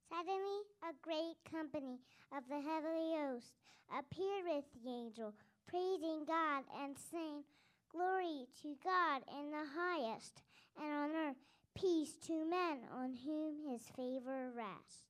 Suddenly, a great company of the heavenly host appeared with the angel, praising God and saying, "Glory to God in the highest, and on earth peace to men on whom his favor rests."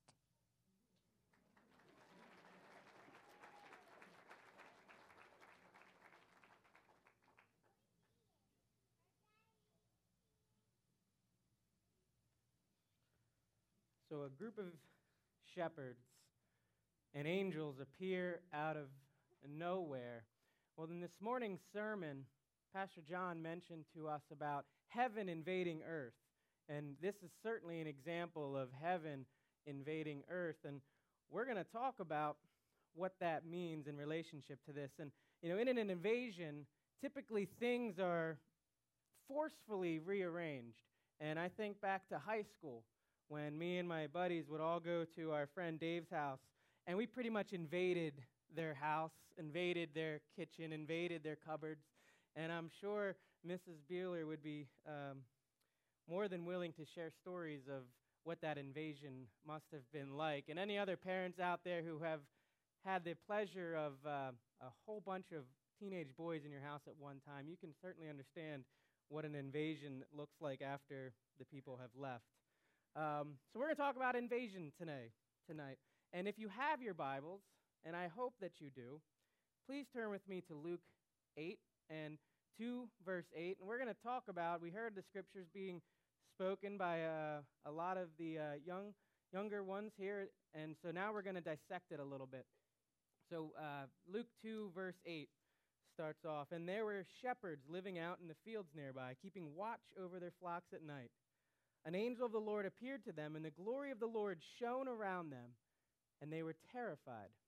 So a group of shepherds and angels appear out of nowhere. Well, in this morning's sermon, Pastor John mentioned to us about heaven invading earth. And this is certainly an example of heaven invading earth. And we're going to talk about what that means in relationship to this. And, in an invasion, typically things are forcefully rearranged. And I think back to high school when me and my buddies would all go to our friend Dave's house, and we pretty much invaded their house, invaded their kitchen, invaded their cupboards. And I'm sure Mrs. Beeler would be more than willing to share stories of what that invasion must have been like. And any other parents out there who have had the pleasure of a whole bunch of teenage boys in your house at one time, you can certainly understand what an invasion looks like after the people have left. So we're going to talk about invasion tonight. And if you have your Bibles, and I hope that you do, please turn with me to Luke 8 and 2, verse 8. And we're going to talk about, we heard the scriptures being spoken by a lot of the younger ones here, and so now we're going to dissect it a little bit. So Luke 2, verse 8 starts off, "And there were shepherds living out in the fields nearby, keeping watch over their flocks at night. An angel of the Lord appeared to them, and the glory of the Lord shone around them, and they were terrified."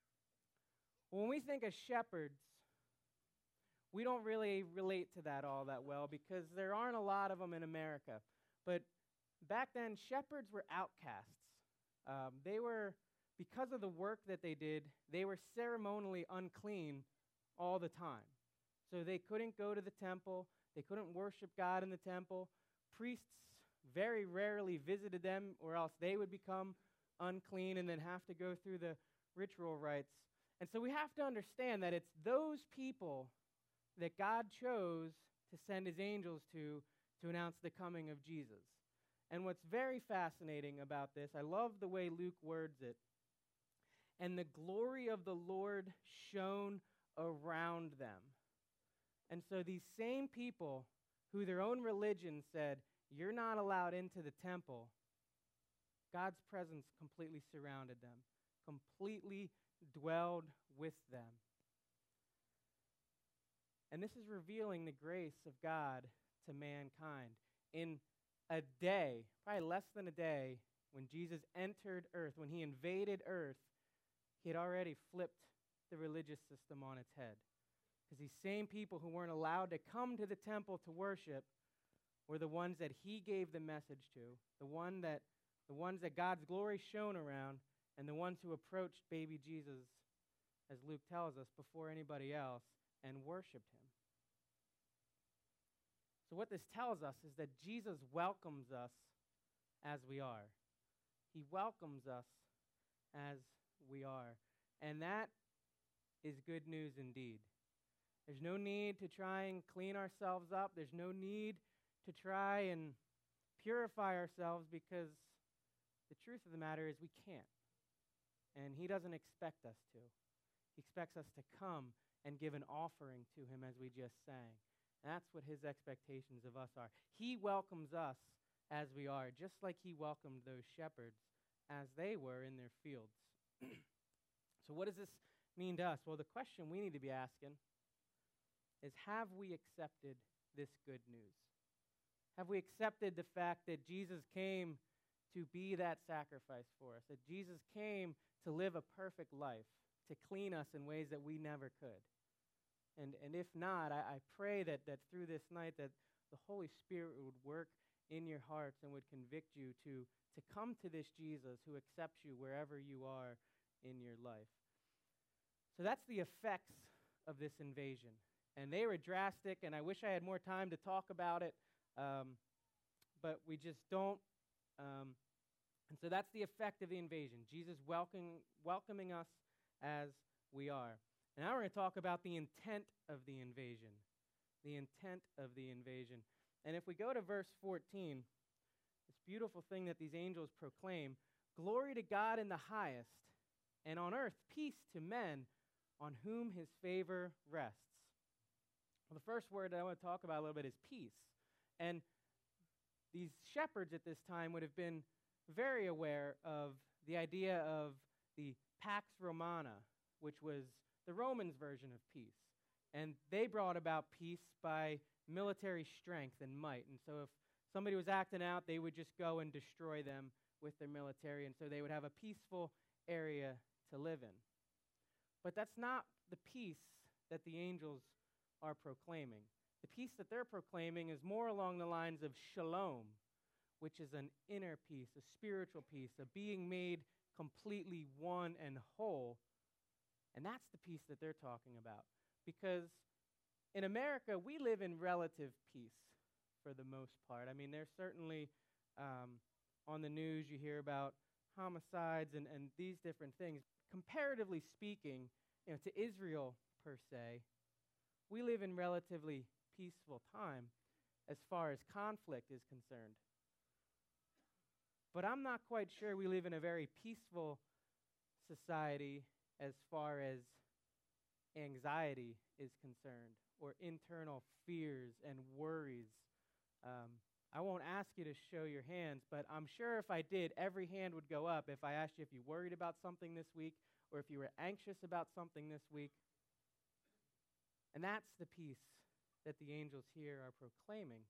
When we think of shepherds, we don't really relate to that all that well because there aren't a lot of them in America. But back then, shepherds were outcasts. Because of the work that they did, they were ceremonially unclean all the time. So they couldn't go to the temple. They couldn't worship God in the temple. Priests very rarely visited them, or else they would become unclean and then have to go through the ritual rites. And so we have to understand that it's those people that God chose to send his angels to announce the coming of Jesus. And what's very fascinating about this, I love the way Luke words it, "And the glory of the Lord shone around them." And so these same people who their own religion said, "You're not allowed into the temple," God's presence completely surrounded them, completely dwelled with them. And this is revealing the grace of God to mankind. In a day, probably less than a day, when Jesus entered earth, when he invaded earth, he had already flipped the religious system on its head. Because these same people who weren't allowed to come to the temple to worship were the ones that he gave the message to, the ones that God's glory shone around, and the ones who approached baby Jesus, as Luke tells us, before anybody else and worshiped him. So what this tells us is that Jesus welcomes us as we are. He welcomes us as we are. And that is good news indeed. There's no need to try and clean ourselves up. There's no need to try and purify ourselves, because the truth of the matter is we can't. And he doesn't expect us to. He expects us to come and give an offering to him, as we just sang. And that's what his expectations of us are. He welcomes us as we are, just like he welcomed those shepherds as they were in their fields. So what does this mean to us? Well, the question we need to be asking is, have we accepted this good news? Have we accepted the fact that Jesus came to be that sacrifice for us, that Jesus came to live a perfect life, to clean us in ways that we never could? And if not, I pray that through this night that the Holy Spirit would work in your hearts and would convict you to come to this Jesus who accepts you wherever you are in your life. So that's the effects of this invasion. And they were drastic, and I wish I had more time to talk about it, but we just don't And so that's the effect of the invasion. Jesus welcoming us as we are. And now we're going to talk about the intent of the invasion. The intent of the invasion. And if we go to verse 14, this beautiful thing that these angels proclaim, glory to God in the highest, and on earth peace to men on whom his favor rests. Well, the first word that I want to talk about a little bit is peace. And these shepherds at this time would have been very aware of the idea of the Pax Romana, which was the Romans' version of peace. And they brought about peace by military strength and might. And so if somebody was acting out, they would just go and destroy them with their military. And so they would have a peaceful area to live in. But that's not the peace that the angels are proclaiming. The peace that they're proclaiming is more along the lines of shalom, which is an inner peace, a spiritual peace, a being made completely one and whole. And that's the peace that they're talking about. Because in America, we live in relative peace for the most part. I mean, there's certainly on the news you hear about homicides and these different things. Comparatively speaking, to Israel per se, we live in relatively peaceful time as far as conflict is concerned. But I'm not quite sure we live in a very peaceful society as far as anxiety is concerned, or internal fears and worries. I won't ask you to show your hands, but I'm sure if I did, every hand would go up if I asked you if you worried about something this week or if you were anxious about something this week. And that's the peace that the angels here are proclaiming.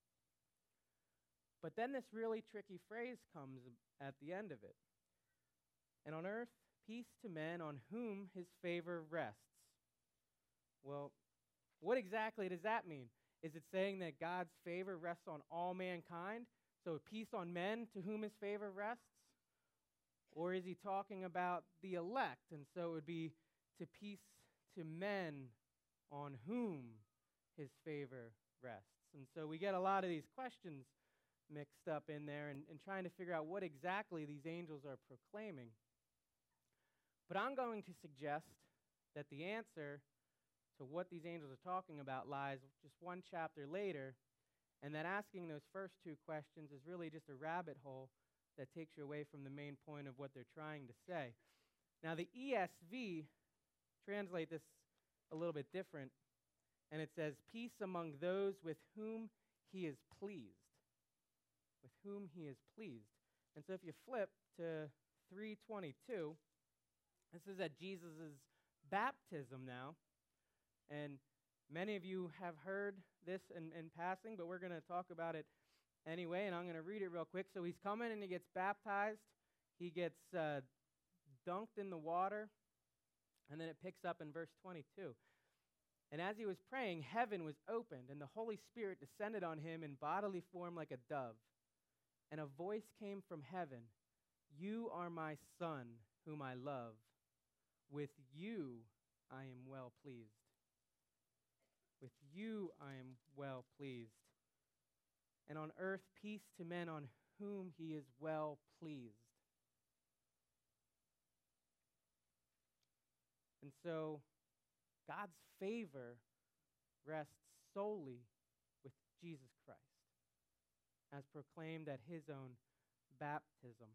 But then this really tricky phrase comes at the end of it. And on earth, peace to men on whom his favor rests. Well, what exactly does that mean? Is it saying that God's favor rests on all mankind? So peace on men to whom his favor rests? Or is he talking about the elect? And so it would be to peace to men on whom his favor rests. And so we get a lot of these questions mixed up in there and trying to figure out what exactly these angels are proclaiming. But I'm going to suggest that the answer to what these angels are talking about lies just one chapter later, and that asking those first two questions is really just a rabbit hole that takes you away from the main point of what they're trying to say. Now, the ESV translate this a little bit different, and it says, peace among those with whom he is pleased. With whom he is pleased. And so if you flip to 3:22, this is at Jesus' baptism now. And many of you have heard this in passing, but we're going to talk about it anyway, and I'm going to read it real quick. So he's coming and he gets baptized. He gets dunked in the water, and then it picks up in verse 22. And as he was praying, heaven was opened, and the Holy Spirit descended on him in bodily form like a dove. And a voice came from heaven, you are my Son, whom I love. With you I am well pleased. With you I am well pleased. And on earth peace to men on whom he is well pleased. And so God's favor rests solely with Jesus Christ, as proclaimed at his own baptism.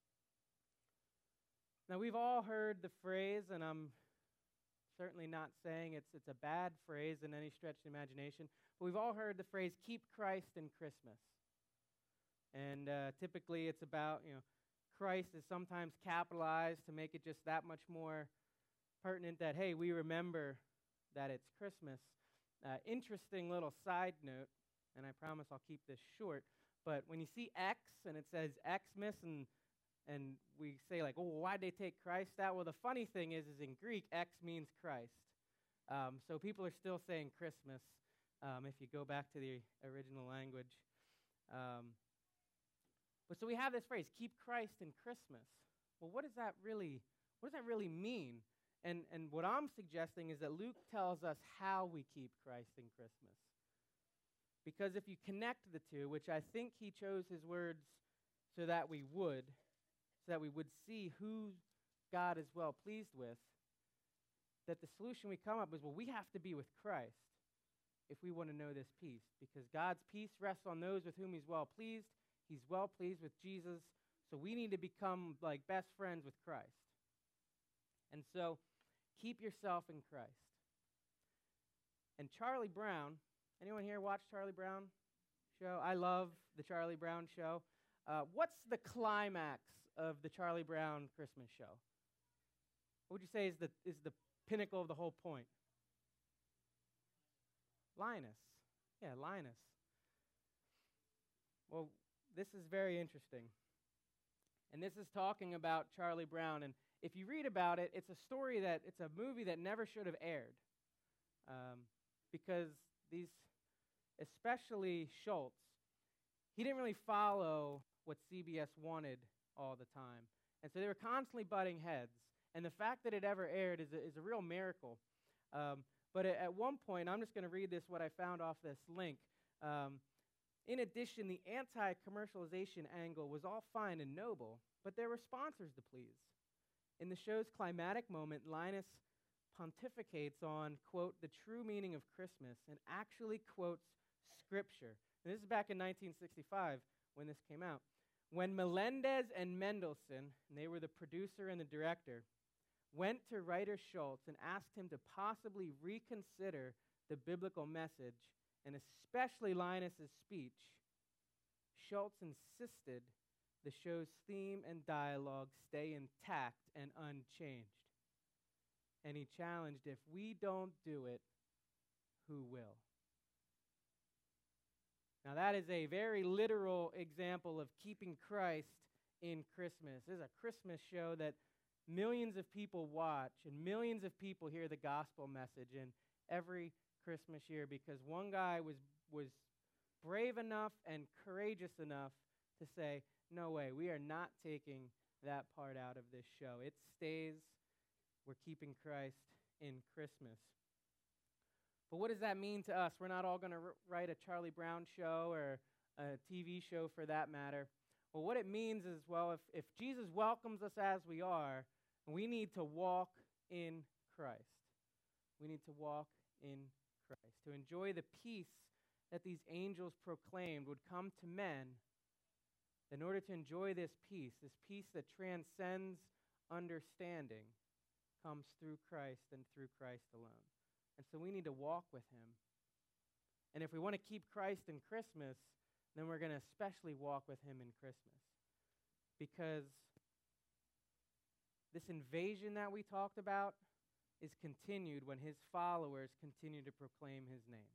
Now, we've all heard the phrase, and I'm certainly not saying it's a bad phrase in any stretch of the imagination, but we've all heard the phrase, keep Christ in Christmas. And typically it's about, Christ is sometimes capitalized to make it just that much more pertinent that, hey, we remember that it's Christmas. Interesting little side note, and I promise I'll keep this short, but when you see X and it says Xmas and we say like, oh, why'd they take Christ out? Well, the funny thing is in Greek, X means Christ. So people are still saying Christmas if you go back to the original language. But so we have this phrase, keep Christ in Christmas. Well, what does that really mean? And what I'm suggesting is that Luke tells us how we keep Christ in Christmas. Because if you connect the two, which I think he chose his words so that we would, that we would see who God is well pleased with, that the solution we come up with, well, we have to be with Christ if we want to know this peace, because God's peace rests on those with whom he's well pleased. He's well pleased with Jesus, so we need to become like best friends with Christ. And so keep yourself in Christ. And Charlie Brown, anyone here watch Charlie Brown show? I love the Charlie Brown show. What's the climax of the Charlie Brown Christmas show? What would you say is the pinnacle of the whole point? Linus. Yeah, Linus. Well, this is very interesting. And this is talking about Charlie Brown. And if you read about it, it's a movie that never should have aired. Because especially Schultz, he didn't really follow what CBS wanted all the time. And so they were constantly butting heads. And the fact that it ever aired is a real miracle. But at one point, I'm just going to read what I found off this link. In addition, the anti-commercialization angle was all fine and noble, but there were sponsors to please. In the show's climatic moment, Linus pontificates on, quote, the true meaning of Christmas, and actually quotes Scripture. And this is back in 1965 when this came out. When Melendez and Mendelsohn, and they were the producer and the director, went to writer Schultz and asked him to possibly reconsider the biblical message, and especially Linus's speech, Schultz insisted the show's theme and dialogue stay intact and unchanged. And he challenged, if we don't do it, who will? Now that is a very literal example of keeping Christ in Christmas. This is a Christmas show that millions of people watch, and millions of people hear the gospel message in every Christmas year, because one guy was brave enough and courageous enough to say, no way, we are not taking that part out of this show. It stays. We're keeping Christ in Christmas. But what does that mean to us? We're not all going to write a Charlie Brown show or a TV show for that matter. Well, what it means is, well, if Jesus welcomes us as we are, we need to walk in Christ. We need to walk in Christ. To enjoy the peace that these angels proclaimed would come to men. In order to enjoy this peace that transcends understanding, comes through Christ and through Christ alone. And so we need to walk with him. And if we want to keep Christ in Christmas, then we're going to especially walk with him in Christmas. Because this invasion that we talked about is continued when his followers continue to proclaim his name.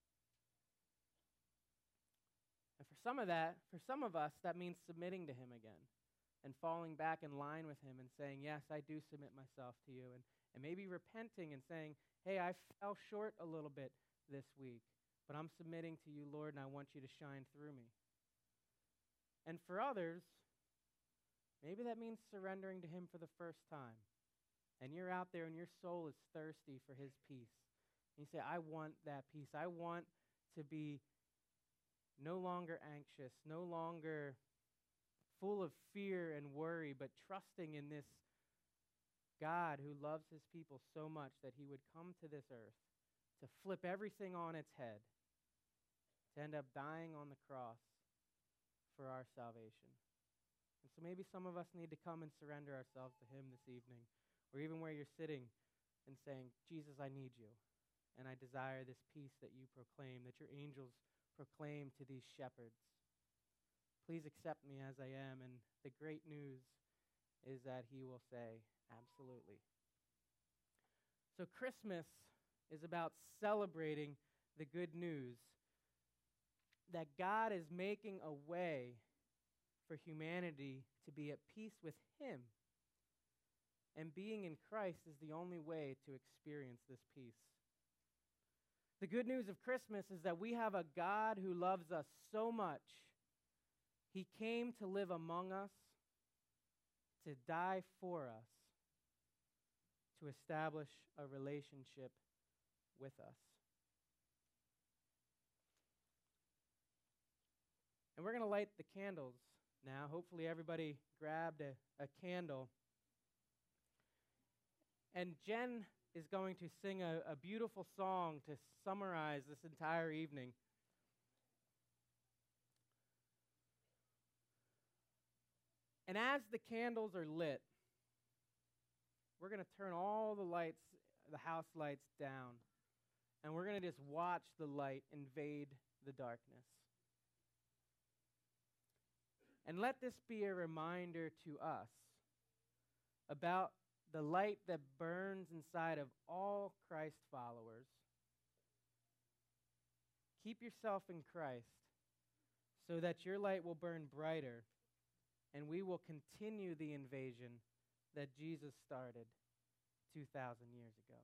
And for some of us, that means submitting to him again and falling back in line with him and saying, yes, I do submit myself to you. And maybe repenting and saying, hey, I fell short a little bit this week, but I'm submitting to you, Lord, and I want you to shine through me. And for others, maybe that means surrendering to him for the first time. And you're out there and your soul is thirsty for his peace. And you say, I want that peace. I want to be no longer anxious, no longer full of fear and worry, but trusting in this God who loves his people so much that he would come to this earth to flip everything on its head, to end up dying on the cross for our salvation. And so maybe some of us need to come and surrender ourselves to him this evening, or even where you're sitting and saying, Jesus, I need you, and I desire this peace that you proclaim, that your angels proclaim to these shepherds. Please accept me as I am, and the great news is that he will say, absolutely. So Christmas is about celebrating the good news that God is making a way for humanity to be at peace with him. And being in Christ is the only way to experience this peace. The good news of Christmas is that we have a God who loves us so much. He came to live among us, to die for us, to establish a relationship with us. And we're going to light the candles now. Hopefully everybody grabbed a candle. And Jen is going to sing a beautiful song to summarize this entire evening. And as the candles are lit, we're going to turn all the lights, the house lights, down. And we're going to just watch the light invade the darkness. And let this be a reminder to us about the light that burns inside of all Christ followers. Keep yourself in Christ so that your light will burn brighter and we will continue the invasion that Jesus started 2,000 years ago.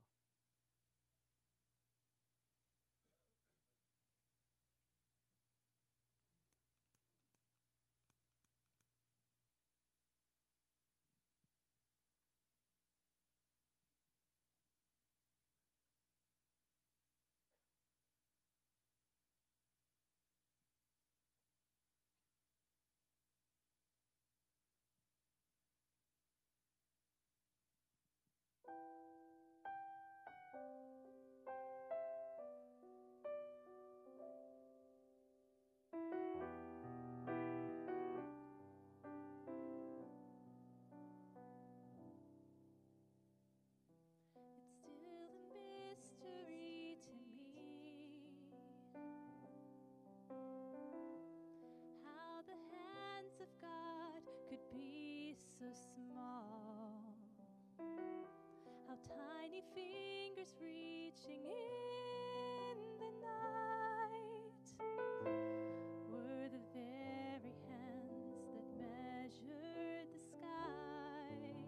So small, how tiny fingers reaching in the night were the very hands that measured the skies.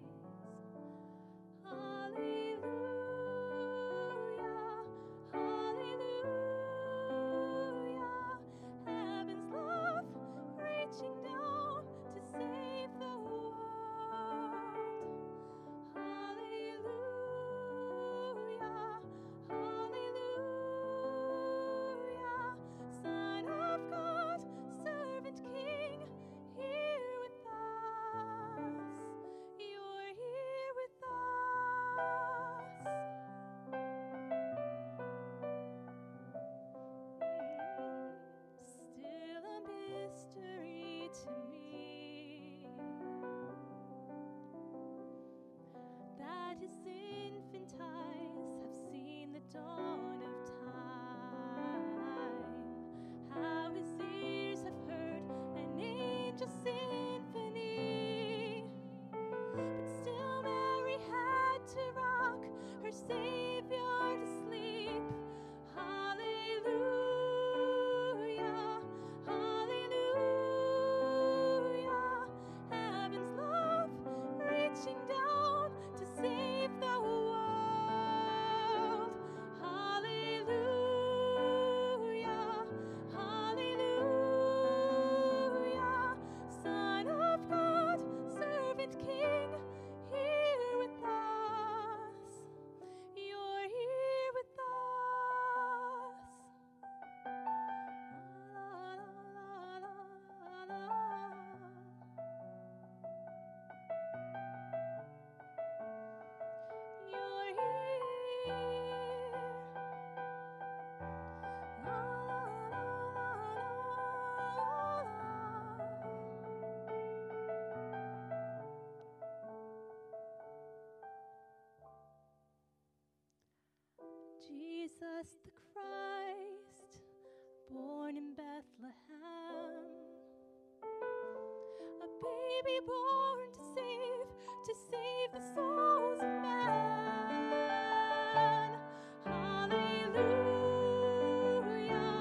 Hallelujah, hallelujah, heaven's love reaching down to save the world. His infant eyes have seen the dawn of time, how his ears have heard an angel's symphony, but still Mary had to rock her Savior to sleep. Hallelujah, hallelujah, heaven's love reaching down to save the world. Hallelujah, hallelujah, Son of God, servant King, here with us. You're here with us. You're here. Jesus the Christ, born in Bethlehem, a baby born to save the souls of man. Hallelujah,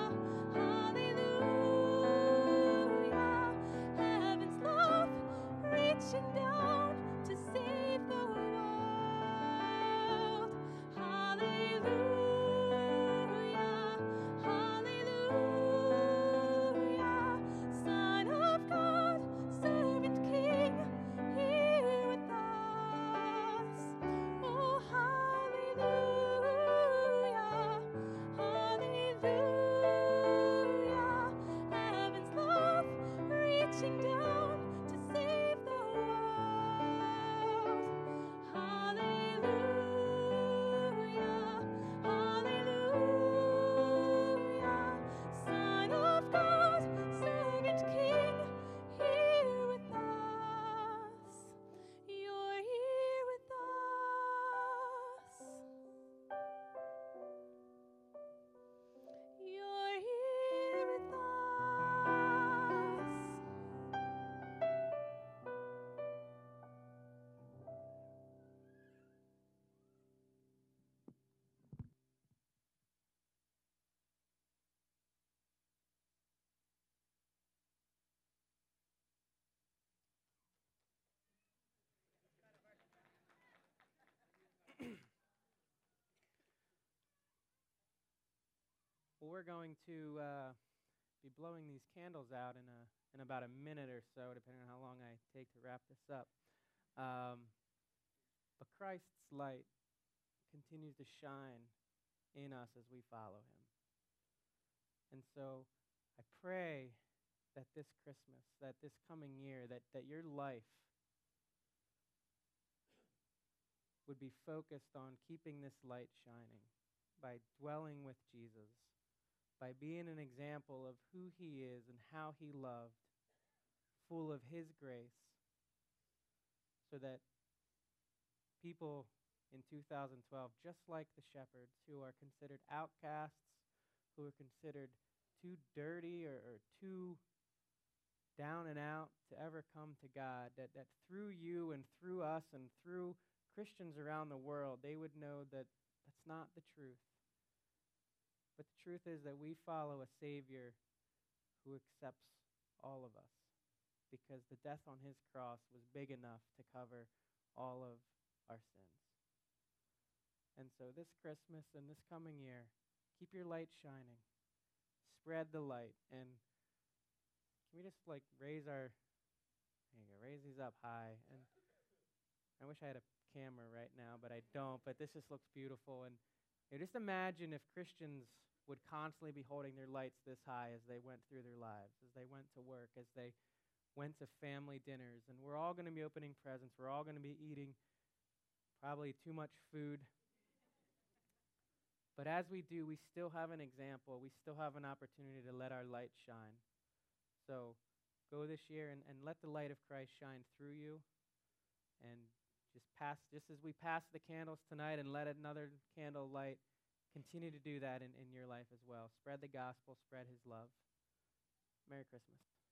hallelujah, heaven's love reaching down to save the world. Hallelujah, hallelujah, Son of God, servant King, here with us. Well, we're going to be blowing these candles out in about a minute or so, depending on how long I take to wrap this up. But Christ's light continues to shine in us as we follow him. And so I pray that this Christmas, that this coming year, that your life would be focused on keeping this light shining by dwelling with Jesus, by being an example of who he is and how he loved, full of his grace, so that people in 2012, just like the shepherds, who are considered outcasts, who are considered too dirty or too down and out to ever come to God, that through you and through us and through Christians around the world, they would know that that's not the truth. But the truth is that we follow a Savior who accepts all of us, because the death on his cross was big enough to cover all of our sins. And so this Christmas and this coming year, keep your light shining. Spread the light. And can we just raise these up high? And I wish I had a camera right now, but I don't. But this just looks beautiful. And just imagine if Christians would constantly be holding their lights this high as they went through their lives, as they went to work, as they went to family dinners. And we're all going to be opening presents. We're all going to be eating probably too much food. But as we do, we still have an example. We still have an opportunity to let our light shine. So go this year and let the light of Christ shine through you. And just as we pass the candles tonight and let another candle light, continue to do that in your life as well. Spread the gospel, spread his love. Merry Christmas.